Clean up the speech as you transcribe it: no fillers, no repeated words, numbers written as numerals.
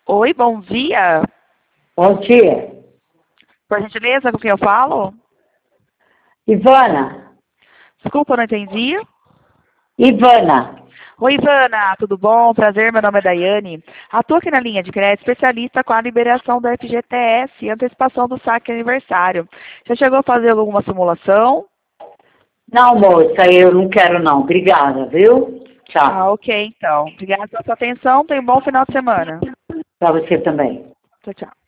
Oi, bom dia. Bom dia. Por gentileza, com quem eu falo? Ivana. Desculpa, não entendi. Ivana. Oi, Ivana, tudo bom? Prazer, meu nome é Daiane. Atuo aqui na linha de crédito, especialista com a liberação do FGTS e antecipação do saque aniversário. Já chegou a fazer alguma simulação? Não, moça, eu não quero não. Obrigada, viu? Ah, Tchau. ok, então. Obrigada pela sua atenção. Tenha um bom final de semana. Para você também. Tchau, tchau.